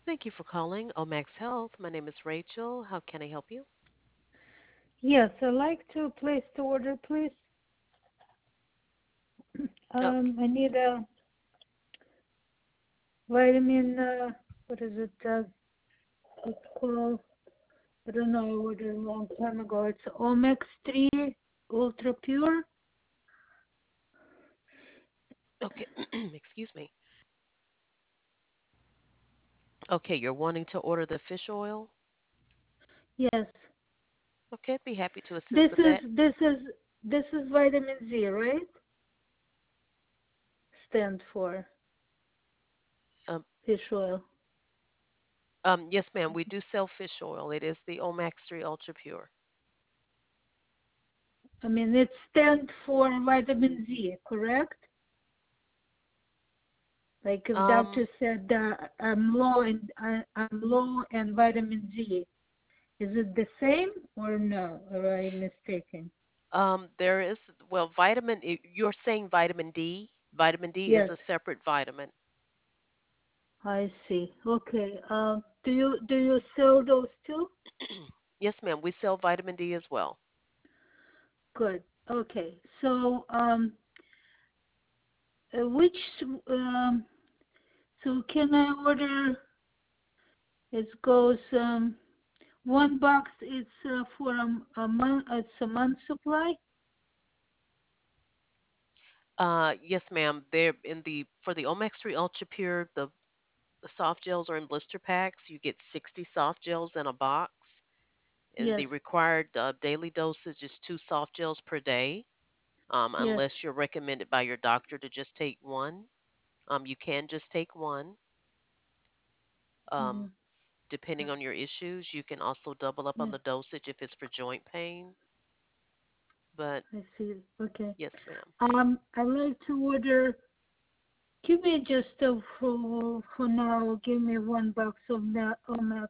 Thank you for calling Omax Health. My name is Rachel. How can I help you? Yes, I'd like to place the order, please. Oh, I need a vitamin, what is it? It's called, I don't know, I ordered a long time ago. It's Omex 3 Ultra Pure. okay. Excuse me. Okay, you're wanting to order the fish oil? Yes. Okay, I'd be happy to assist This with is, that. this is, this is vitamin Z, right? Stand for Um, fish oil. yes, ma'am. We do sell fish oil. It is the Omax 3 Ultra Pure. I mean, it stands for vitamin Z, correct? Like if Um, doctor said I'm low in vitamin Z, is it the same or no? Or am I mistaken? there is you're saying vitamin D. Vitamin D is Yes, a separate vitamin. I see. Okay. Do you sell those too? Yes, ma'am. We sell vitamin D as well. Good. Okay. So which um so can I order? It goes one box. It's for a month. It's a month supply. Yes, ma'am. They're in the for the Omax 3 Ultra Pure. The soft gels are in blister packs. You get 60 soft gels in a box, and Yes. the required daily dosage is 2 soft gels per day, Yes. unless you're recommended by your doctor to just take one. You can just take one. Hmm. Um, Depending on your issues, you can also double up on Yeah. the dosage if it's for joint pain. But I see. Okay. yes, ma'am. I'd like to order. Give me just for now. Give me one box of that Omex.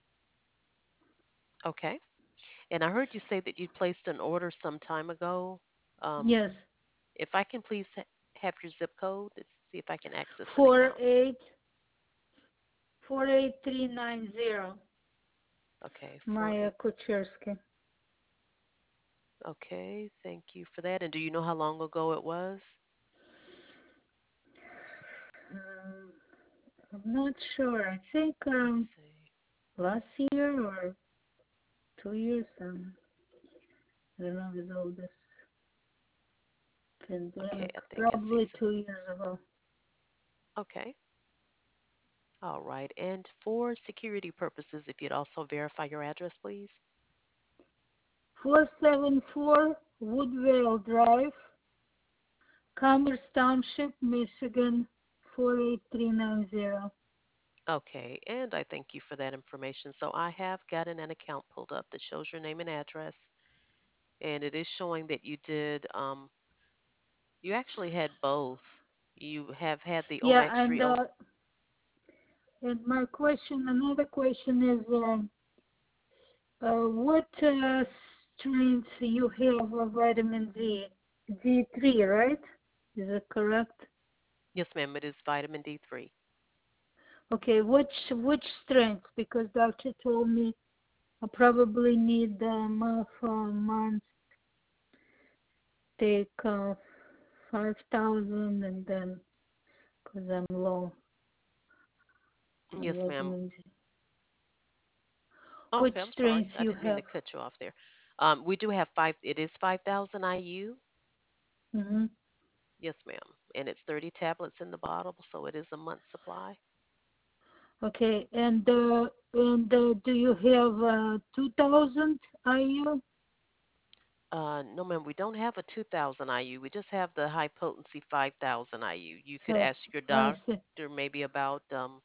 Okay. And I heard you say that you placed an order some time ago. Um, Yes, if I can please have your zip code to see if I can access an four account. eight 48390. Okay, Maya 48. Kuchersky. Okay, thank you for that. And do you know how long ago it was? Um, I'm not sure. I think Let's see. last year or 2 years. I don't know with all this Okay, pandemic. I think I see Probably some. 2 years ago. Okay, all right. And for security purposes, if you'd also verify your address, please. 474 Woodvale Drive, Commerce Township, Michigan 48390. Okay, and I thank you for that information. So I have gotten an account pulled up that shows your name and address, and it is showing that you actually had both. You have had the Yeah, Omax 3. and my question, another question is, what strength you have of vitamin D? D3, right? Is it correct? Yes, ma'am, it is vitamin D3. Okay, which strength? Because doctor told me I probably need for a month take 5,000 and then because I'm low on Yes, ma'am. vitamin D. Which Okay, I'm sorry. strength I you didn't mean to have? cut you off there. We do have it is 5,000 IU. Mm-hmm. Yes, ma'am. And it's 30 tablets in the bottle, so it is a month supply. Okay, and do you have 2,000 IU? No, ma'am, we don't have a 2,000 IU. We just have the high potency 5,000 IU. You could So ask your I see. doctor maybe about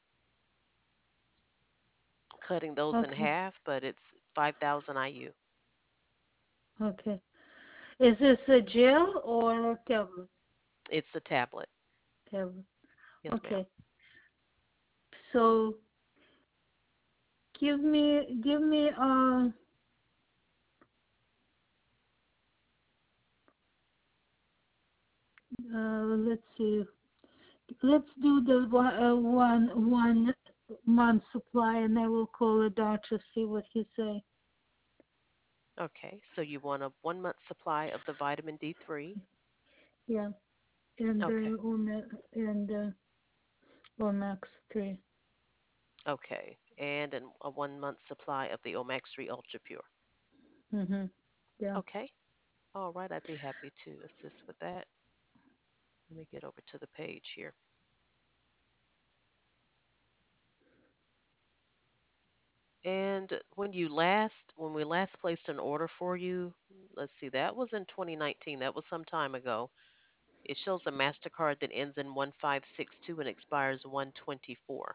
cutting those in Okay, half, but it's 5,000 IU. okay. Is this a gel or a tablet? It's a tablet. Tablet. Yes, ma'am. Okay. So give me let's see. Let's do the one month supply, and I will call the doctor, see what he say. Okay, so you want a 1 month supply of the vitamin D3. Yeah, and Okay. Omax 3. Okay, and a 1 month supply of the Omax 3 Ultra Pure. Mhm. Yeah. Okay. All right, I'd be happy to assist with that. Let me get over to the page here. And when we last placed an order for you, let's see, that was in 2019. That was some time ago. It shows a Mastercard that ends in 1562 and expires 124.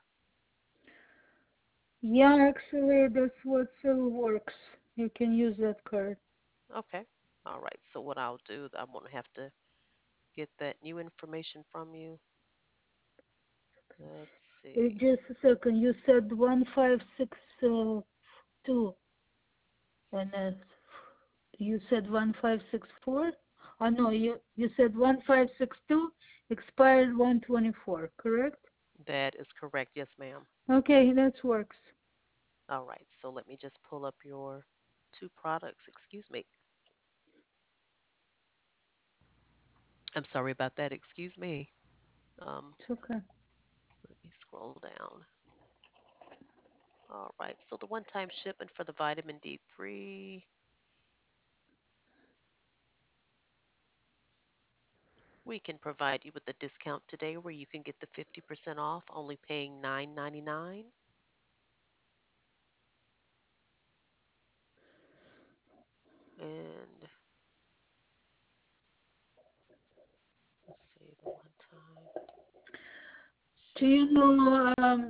Yeah, actually, that's what still works. You can use that card. Okay. All right. So what I'll do, I'm gonna have to get that new information from you. Let's see. Just a second. You said 1562, and you said 1564. Oh no, you said 1562, expired 124. Correct? That is correct. Yes, ma'am. Okay, that works. All right. So let me just pull up your two products. Excuse me. I'm sorry about that. Excuse me. Um, It's okay. Let me scroll down. All right. So the one-time shipment for the vitamin D3, we can provide you with a discount today where you can get the 50% off, only paying $9.99. And let's see, the one-time Do you shipment. know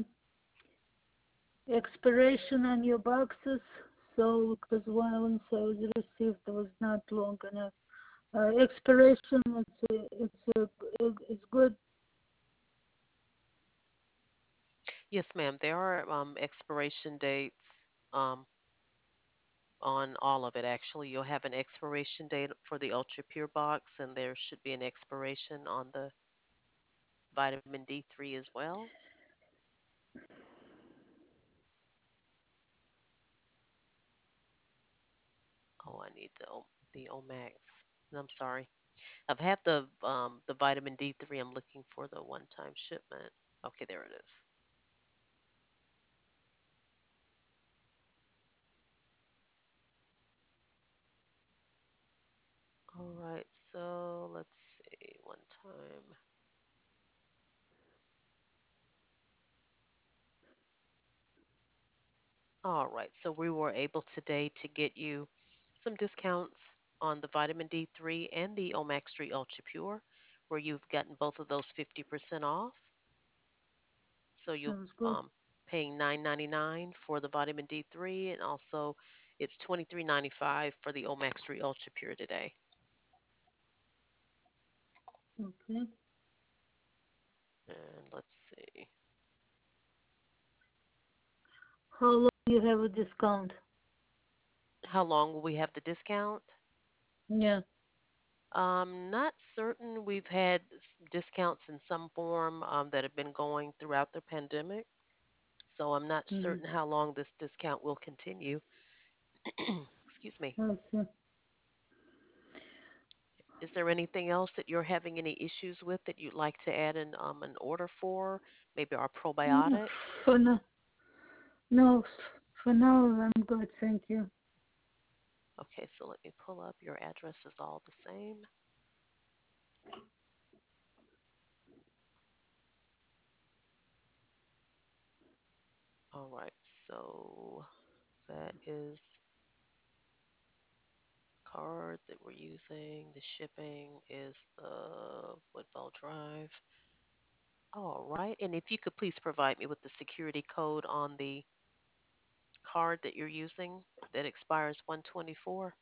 expiration on your boxes? So, because one once I was received was not long enough. Expiration, it's good. Yes, ma'am. There are expiration dates um, on all of it, actually. You'll have an expiration date for the Ultra Pure box, and there should be an expiration on the vitamin D3 as well. Oh, I need the Omax. I'm sorry. I've had the vitamin D3. I'm looking for the one-time shipment. Okay, there it is. All right, so let's see. One time. All right, so we were able today to get you some discounts on the vitamin D3 and the Omax 3 Ultra Pure, where you've gotten both of those 50% off. So you'll Sounds good. paying $9.99 for the vitamin D3, and also it's $23.95 for the Omax 3 Ultra Pure today. Okay. And let's see, How long you have a discount? how long will we have the discount? Yeah. Not certain. We've had discounts in some form that have been going throughout the pandemic, so I'm not Mm-hmm. certain how long this discount will continue. Excuse me. I see. Is there anything else that you're having any issues with that you'd like to add in an order for? Maybe our Mm, probiotic? For now, no, for now I'm good, thank you. Okay, so let me pull up. Your address is all the same. All right, so that is card that we're using. The shipping is the Woodville Drive. All right, and if you could please provide me with the security code on the card that you're using that expires 124.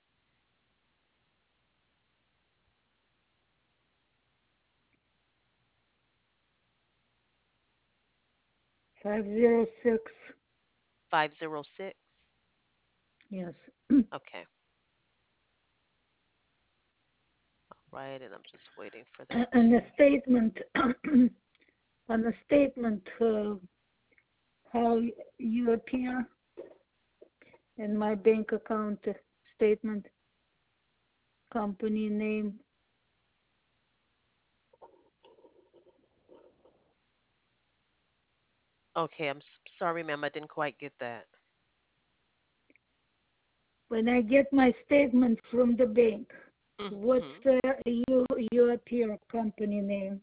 506. 506. Yes. Okay, right, and I'm just waiting for that And the to. statement, on the statement, how you appear in my bank account statement, company name. Okay, sorry, ma'am, I didn't quite get that. When I get my statement from the bank, what's Hmm. the you appear company name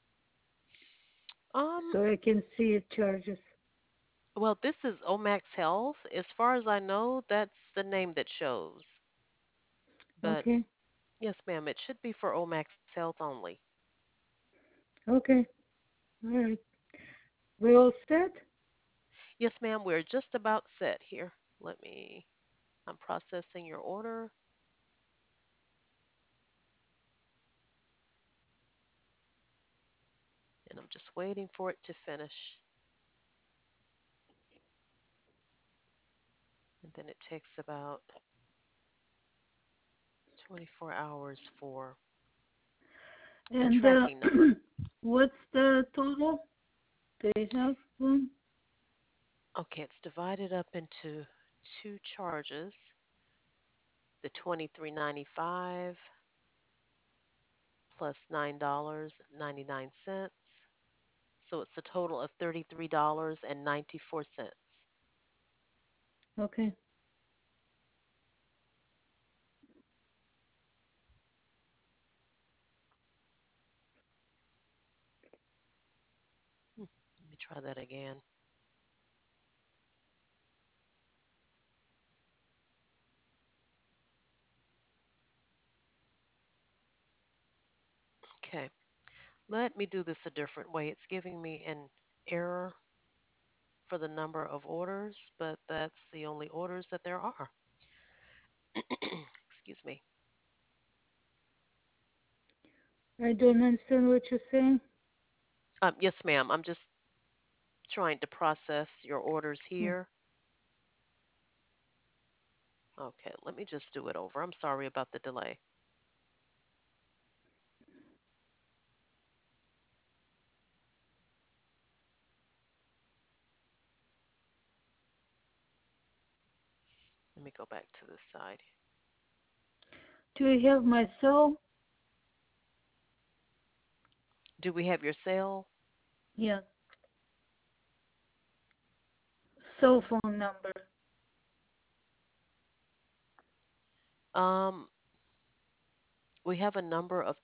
Um, so I can see it charges? well, this is Omax Health. As far as I know, that's the name that shows. But Okay, yes, ma'am, it should be for Omax Health only. okay, all right. We all set? Yes, ma'am, we're just about set here. I'm processing your order, and I'm just waiting for it to finish. And then it takes about 24 hours for the And tracking number. what's the total? They have one? Okay, it's divided up into two charges, the 23.95 plus $9.99. So it's a total of $33.94. Okay. Let me try that again. Okay, let me do this a different way. It's giving me an error for the number of orders, but that's the only orders that there are. Excuse me. I don't understand what you're saying. Yes, ma'am. I'm just trying to process your orders Oh, here. Okay, let me just do it over. I'm sorry about the delay. Let me go back to this side. do you have my cell? Do we have your sale? Yeah, cell phone number. Um, we have a number of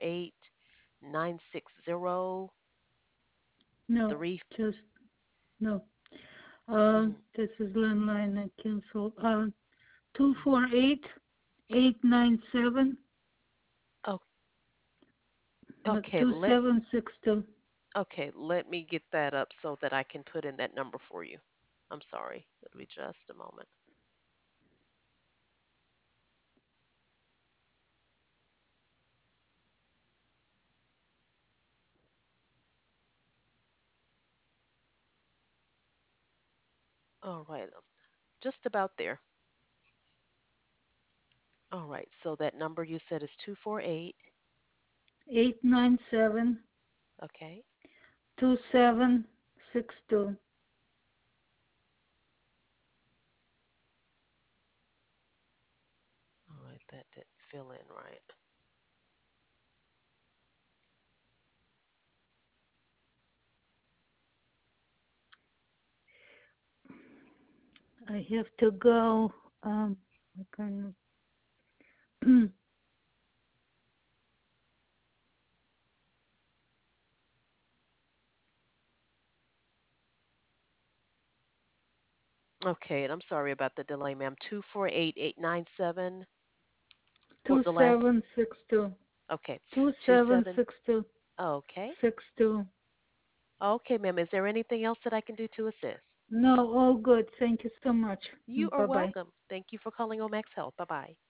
248-960-3. No, just no. Mm-hmm. This is landline. I cancel. Two Mm-hmm. four eight 897 Oh, okay. 2762. Okay. Let me get that up so that I can put in that number for you. I'm sorry. It'll be just a moment. All right. Just about there. All right. So that number you said is 248. 897 Okay. 2762. All right. That didn't fill in right. I have to go. I can, Okay. And I'm sorry about the delay, ma'am. 248-897. What the last? 2762. Okay. Two seven. 2762. Okay. 62. Okay, ma'am. Is there anything else that I can do to assist? No, all good. Thank you so much. You are Bye bye. welcome. Thank you for calling Omax Health. Bye bye.